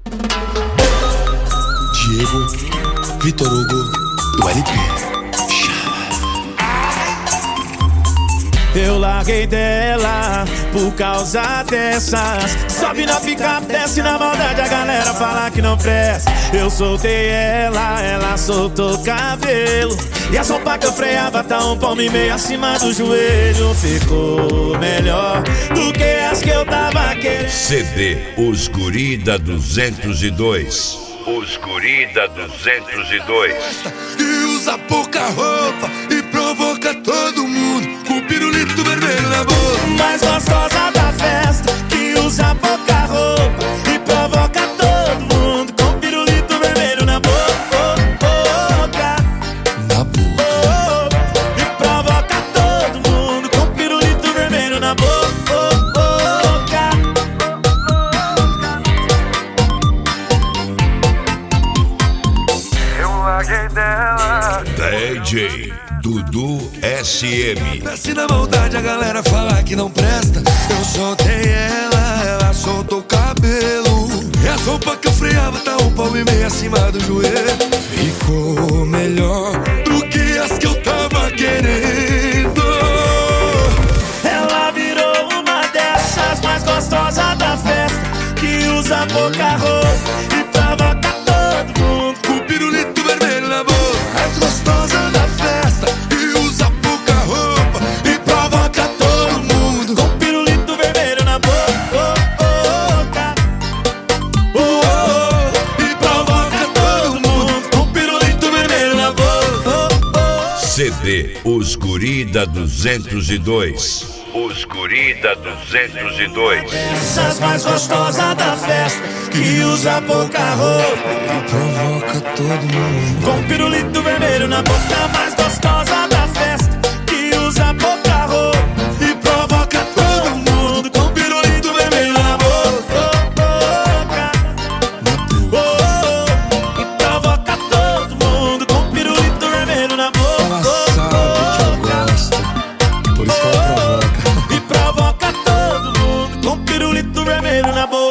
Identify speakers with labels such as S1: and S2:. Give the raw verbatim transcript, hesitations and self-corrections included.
S1: Diego, Vitor Hugo do L P.
S2: Eu larguei dela por causa dessas. Sobe na picape, desce na maldade, a galera fala que não presta. Eu soltei ela, ela soltou cabelo. E a sopa que eu freava tá um palmo e meio acima do joelho. Ficou melhor do que as que eu tava querendo.
S3: C D Os Guri da duzentos e dois. Os Guri da duzentos e dois.
S1: E usa pouca roupa e provoca todo mundo com o pirulito vermelho na boca.
S2: Mais gostosa da festa, que usa pouca roupa e provoca todo mundo com o pirulito vermelho na boca.
S1: Na boca.
S2: E provoca todo mundo com o pirulito vermelho na boca.
S4: Eu larguei dela.
S3: D J Dudu S M.
S1: Desce na maldade, a galera fala que não presta. Eu soltei ela, ela soltou o cabelo. E a sopa que eu freava tá um palmo e meio acima do joelho. Ficou melhor do que as que eu tava querendo.
S2: Ela virou uma dessas mais gostosas da festa, que usa pouca roupa e provoca todo mundo
S1: Com o pirulito vermelho na boca. Mais gostosa da festa e usa pouca roupa e provoca todo mundo
S2: com o pirulito vermelho na boca.
S1: Oh, oh, e provoca todo mundo com o pirulito vermelho na boca.
S3: C D Os Guri da duzentos e dois. Os Guri da duzentos e dois.
S2: Essas mais gostosas da festa, que usa pouca roupa
S1: E provoca todo mundo
S2: com o pirulito vermelho na boca. Mais gostosa da festa, que usa pouca roupa e provoca todo mundo com o pirulito vermelho na boca. E provoca todo mundo com o pirulito vermelho na boca.
S1: Ela sabe que eu gosto, por isso que ela provoca.
S2: E provoca todo mundo com pirulito vermelho na boca.